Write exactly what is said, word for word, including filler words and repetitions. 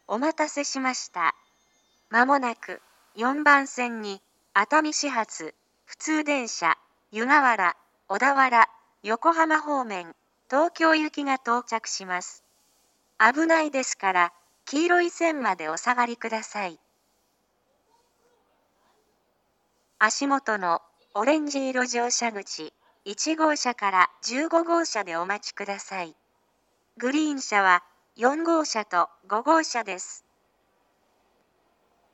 お待たせしました。まもなくよんばん線に熱海始発普通電車湯河原、小田原、横浜方面、東京行きが到着します。危ないですから黄色い線までお下がりください。足元のオレンジ色乗車口いち号車からじゅうご号車でお待ちください。グリーン車はよん号車とご号車です。